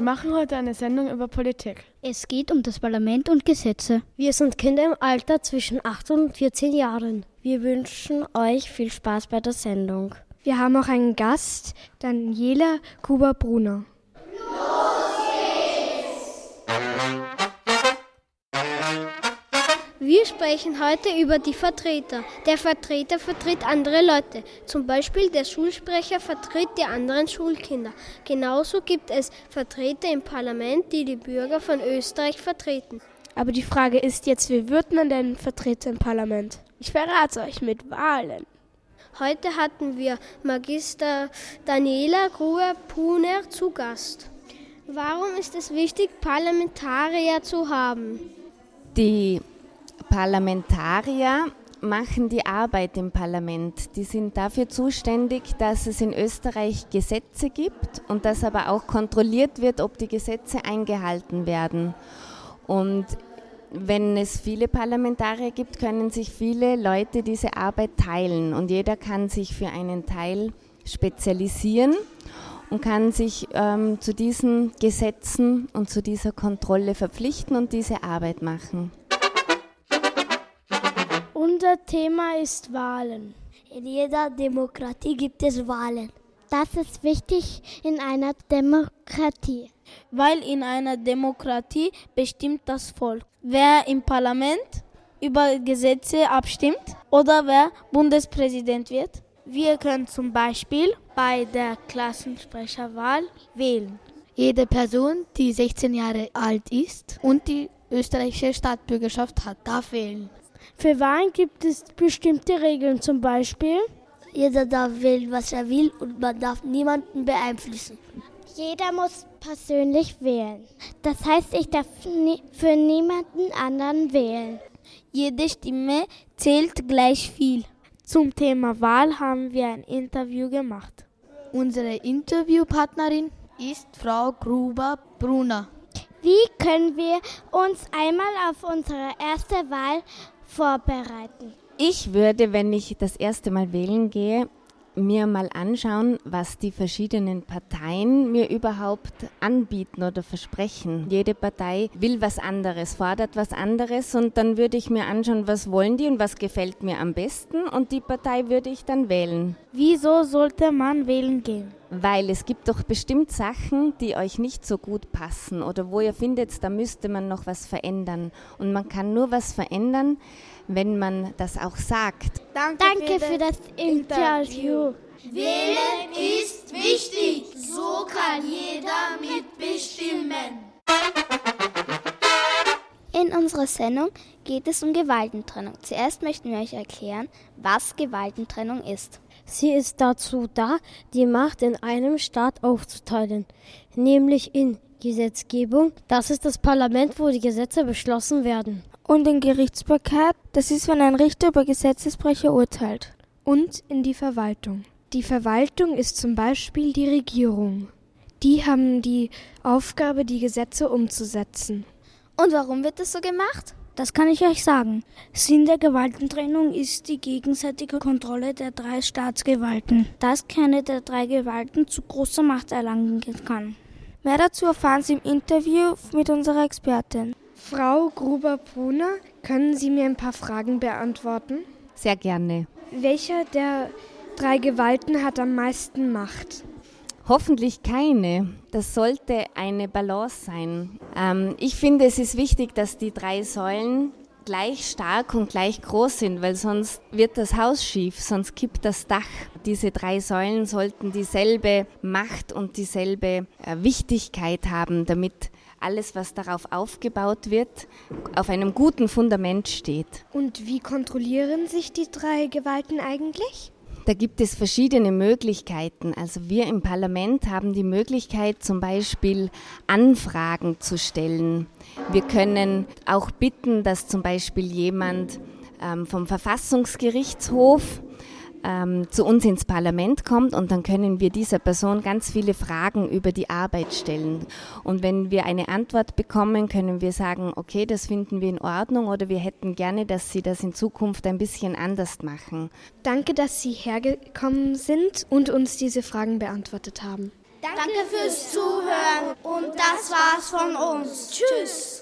machen heute eine Sendung über Politik. Es geht um das Parlament und Gesetze. Wir sind Kinder im Alter zwischen 8 und 14 Jahren. Wir wünschen euch viel Spaß bei der Sendung. Wir haben auch einen Gast, Daniela Gruber-Brunner. Wir sprechen heute über die Vertreter. Der Vertreter vertritt andere Leute. Zum Beispiel der Schulsprecher vertritt die anderen Schulkinder. Genauso gibt es Vertreter im Parlament, die die Bürger von Österreich vertreten. Aber die Frage ist jetzt, wie wird man denn Vertreter im Parlament? Ich verrate euch mit Wahlen. Heute hatten wir Magister Daniela Gruber-Brunner zu Gast. Warum ist es wichtig, Parlamentarier zu haben? Die Parlamentarier machen die Arbeit im Parlament. Die sind dafür zuständig, dass es in Österreich Gesetze gibt und dass aber auch kontrolliert wird, ob die Gesetze eingehalten werden. Und wenn es viele Parlamentarier gibt, können sich viele Leute diese Arbeit teilen und jeder kann sich für einen Teil spezialisieren und kann sich zu diesen Gesetzen und zu dieser Kontrolle verpflichten und diese Arbeit machen. Unser Thema ist Wahlen. In jeder Demokratie gibt es Wahlen. Das ist wichtig in einer Demokratie. Weil in einer Demokratie bestimmt das Volk, wer im Parlament über Gesetze abstimmt oder wer Bundespräsident wird. Wir können zum Beispiel bei der Klassensprecherwahl wählen. Jede Person, die 16 Jahre alt ist und die österreichische Staatsbürgerschaft hat, darf wählen. Für Wahlen gibt es bestimmte Regeln, zum Beispiel: Jeder darf wählen, was er will und man darf niemanden beeinflussen. Jeder muss persönlich wählen. Das heißt, ich darf für niemanden anderen wählen. Jede Stimme zählt gleich viel. Zum Thema Wahl haben wir ein Interview gemacht. Unsere Interviewpartnerin ist Frau Gruber-Brunner. Wie können wir uns einmal auf unsere erste Wahl vorbereiten? Ich würde, wenn ich das erste Mal wählen gehe, mir mal anschauen, was die verschiedenen Parteien mir überhaupt anbieten oder versprechen. Jede Partei will was anderes, fordert was anderes und dann würde ich mir anschauen, was wollen die und was gefällt mir am besten und die Partei würde ich dann wählen. Wieso sollte man wählen gehen? Weil es gibt doch bestimmt Sachen, die euch nicht so gut passen oder wo ihr findet, da müsste man noch was verändern. Und man kann nur was verändern, wenn man das auch sagt. Danke für das Interview. Wählen ist wichtig, so kann jeder mitbestimmen. In unserer Sendung geht es um Gewaltentrennung. Zuerst möchten wir euch erklären, was Gewaltentrennung ist. Sie ist dazu da, die Macht in einem Staat aufzuteilen, nämlich in Gesetzgebung, das ist das Parlament, wo die Gesetze beschlossen werden. Und in Gerichtsbarkeit, das ist, wenn ein Richter über Gesetzesbrecher urteilt. Und in die Verwaltung. Die Verwaltung ist zum Beispiel die Regierung. Die haben die Aufgabe, die Gesetze umzusetzen. Und warum wird das so gemacht? Das kann ich euch sagen. Sinn der Gewaltentrennung ist die gegenseitige Kontrolle der 3 Staatsgewalten, dass keine der 3 Gewalten zu großer Macht erlangen kann. Mehr dazu erfahren Sie im Interview mit unserer Expertin. Frau Gruber-Brunner, können Sie mir ein paar Fragen beantworten? Sehr gerne. Welcher der 3 Gewalten hat am meisten Macht? Hoffentlich keine. Das sollte eine Balance sein. Ich finde, es ist wichtig, dass die 3 Säulen gleich stark und gleich groß sind, weil sonst wird das Haus schief, sonst kippt das Dach. Diese 3 Säulen sollten dieselbe Macht und dieselbe Wichtigkeit haben, damit alles, was darauf aufgebaut wird, auf einem guten Fundament steht. Und wie kontrollieren sich die 3 Gewalten eigentlich? Da gibt es verschiedene Möglichkeiten. Also wir im Parlament haben die Möglichkeit, zum Beispiel Anfragen zu stellen. Wir können auch bitten, dass zum Beispiel jemand vom Verfassungsgerichtshof zu uns ins Parlament kommt und dann können wir dieser Person ganz viele Fragen über die Arbeit stellen. Und wenn wir eine Antwort bekommen, können wir sagen, okay, das finden wir in Ordnung oder wir hätten gerne, dass Sie das in Zukunft ein bisschen anders machen. Danke, dass Sie hergekommen sind und uns diese Fragen beantwortet haben. Danke fürs Zuhören und das war's von uns. Tschüss.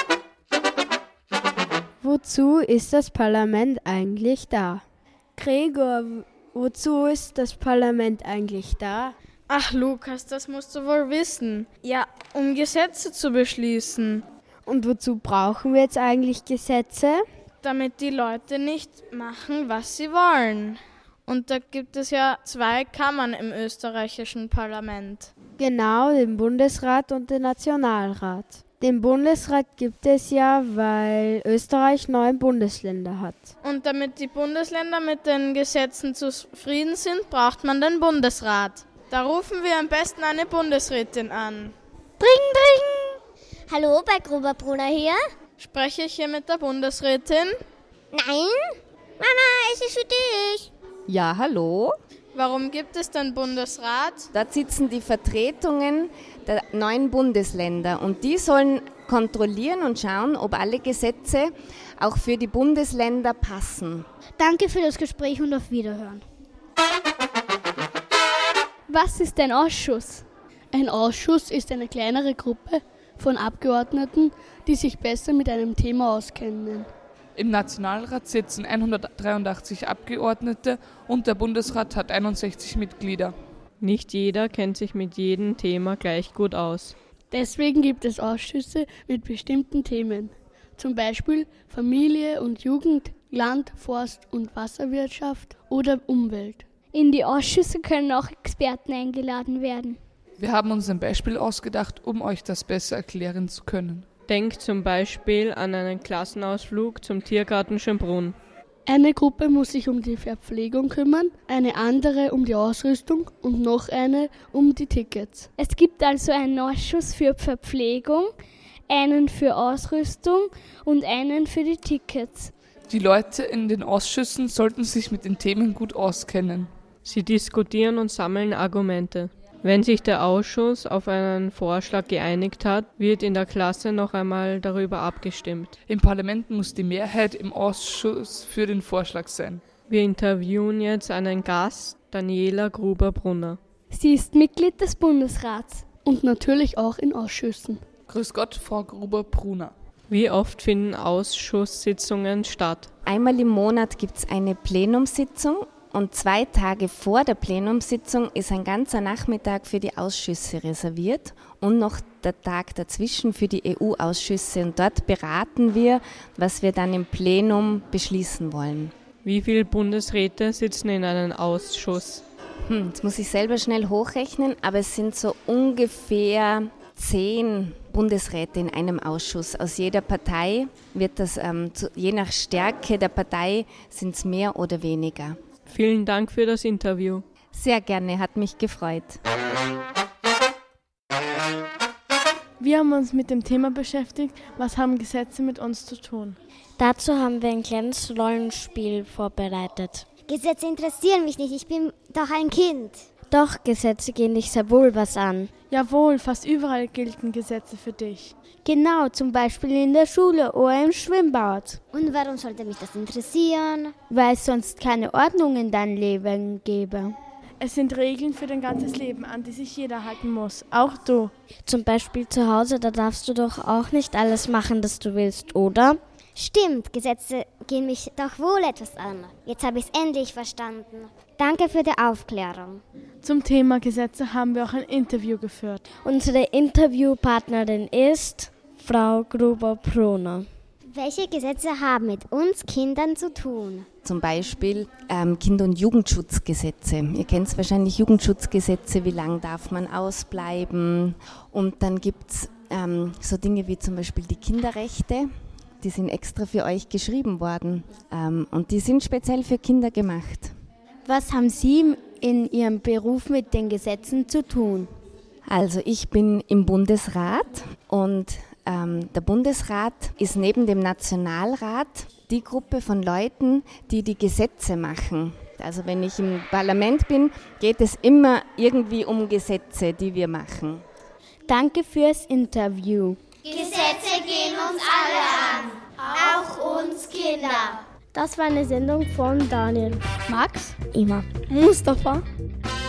Wozu ist das Parlament eigentlich da? Gregor, wozu ist das Parlament eigentlich da? Ach Lukas, das musst du wohl wissen. Ja, um Gesetze zu beschließen. Und wozu brauchen wir jetzt eigentlich Gesetze? Damit die Leute nicht machen, was sie wollen. Und da gibt es ja 2 Kammern im österreichischen Parlament. Genau, den Bundesrat und den Nationalrat. Den Bundesrat gibt es ja, weil Österreich 9 Bundesländer hat. Und damit die Bundesländer mit den Gesetzen zufrieden sind, braucht man den Bundesrat. Da rufen wir am besten eine Bundesrätin an. Dring, dring! Hallo, bei Gruber-Brunner hier? Spreche ich hier mit der Bundesrätin? Nein? Mama, es ist für dich. Ja, hallo? Warum gibt es den Bundesrat? Dort sitzen die Vertretungen der 9 Bundesländer und die sollen kontrollieren und schauen, ob alle Gesetze auch für die Bundesländer passen. Danke für das Gespräch und auf Wiederhören. Was ist ein Ausschuss? Ein Ausschuss ist eine kleinere Gruppe von Abgeordneten, die sich besser mit einem Thema auskennen. Im Nationalrat sitzen 183 Abgeordnete und der Bundesrat hat 61 Mitglieder. Nicht jeder kennt sich mit jedem Thema gleich gut aus. Deswegen gibt es Ausschüsse mit bestimmten Themen, zum Beispiel Familie und Jugend, Land, Forst- und Wasserwirtschaft oder Umwelt. In die Ausschüsse können auch Experten eingeladen werden. Wir haben uns ein Beispiel ausgedacht, um euch das besser erklären zu können. Denkt zum Beispiel an einen Klassenausflug zum Tiergarten Schönbrunn. Eine Gruppe muss sich um die Verpflegung kümmern, eine andere um die Ausrüstung und noch eine um die Tickets. Es gibt also einen Ausschuss für Verpflegung, einen für Ausrüstung und einen für die Tickets. Die Leute in den Ausschüssen sollten sich mit den Themen gut auskennen. Sie diskutieren und sammeln Argumente. Wenn sich der Ausschuss auf einen Vorschlag geeinigt hat, wird in der Klasse noch einmal darüber abgestimmt. Im Parlament muss die Mehrheit im Ausschuss für den Vorschlag sein. Wir interviewen jetzt einen Gast, Daniela Gruber-Brunner. Sie ist Mitglied des Bundesrats und natürlich auch in Ausschüssen. Grüß Gott, Frau Gruber-Brunner. Wie oft finden Ausschusssitzungen statt? Einmal im Monat gibt es eine Plenumssitzung. Und 2 Tage vor der Plenumssitzung ist ein ganzer Nachmittag für die Ausschüsse reserviert und noch der Tag dazwischen für die EU-Ausschüsse. Und dort beraten wir, was wir dann im Plenum beschließen wollen. Wie viele Bundesräte sitzen in einem Ausschuss? Jetzt muss ich selber schnell hochrechnen, aber es sind so ungefähr 10 Bundesräte in einem Ausschuss. Aus jeder Partei wird das, je nach Stärke der Partei, sind es mehr oder weniger. Vielen Dank für das Interview. Sehr gerne, hat mich gefreut. Wir haben uns mit dem Thema beschäftigt, was haben Gesetze mit uns zu tun? Dazu haben wir ein kleines Rollenspiel vorbereitet. Gesetze interessieren mich nicht, ich bin doch ein Kind. Doch, Gesetze gehen dich sehr wohl was an. Jawohl, fast überall gelten Gesetze für dich. Genau, zum Beispiel in der Schule oder im Schwimmbad. Und warum sollte mich das interessieren? Weil es sonst keine Ordnung in deinem Leben gäbe. Es sind Regeln für dein ganzes Leben, an die sich jeder halten muss, auch du. Zum Beispiel zu Hause, da darfst du doch auch nicht alles machen, das du willst, oder? Stimmt, Gesetze gehen mich doch wohl etwas an. Jetzt habe ich es endlich verstanden. Danke für die Aufklärung. Zum Thema Gesetze haben wir auch ein Interview geführt. Unsere Interviewpartnerin ist Frau Gruber-Brunner. Welche Gesetze haben mit uns Kindern zu tun? Zum Beispiel Kinder- und Jugendschutzgesetze. Ihr kennt wahrscheinlich Jugendschutzgesetze, wie lange darf man ausbleiben. Und dann gibt es so Dinge wie zum Beispiel die Kinderrechte. Die sind extra für euch geschrieben worden und die sind speziell für Kinder gemacht. Was haben Sie in Ihrem Beruf mit den Gesetzen zu tun? Also ich bin im Bundesrat und der Bundesrat ist neben dem Nationalrat die Gruppe von Leuten, die die Gesetze machen. Also wenn ich im Parlament bin, geht es immer irgendwie um Gesetze, die wir machen. Danke fürs Interview. Gesetze gehen uns alle an, auch uns Kinder. Das war eine Sendung von Daniel, Max, Ima, Mustafa,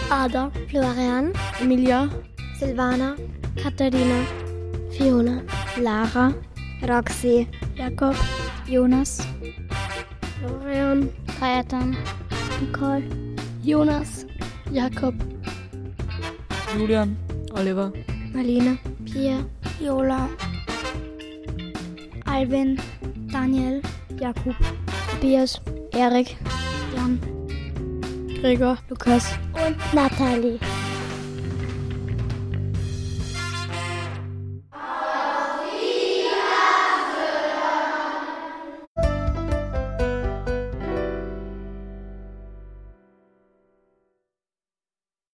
Ada, Florian, Emilia, Silvana, Katharina, Fiona, Lara, Roxy, Jakob, Jonas, Florian, Kajetan, Nicole, Jonas, Jakob, Julian, Oliver, Marlene, Pia, Viola, Alvin, Daniel, Jakub, Tobias, Erik, Jan, Gregor, Lukas und Nathalie.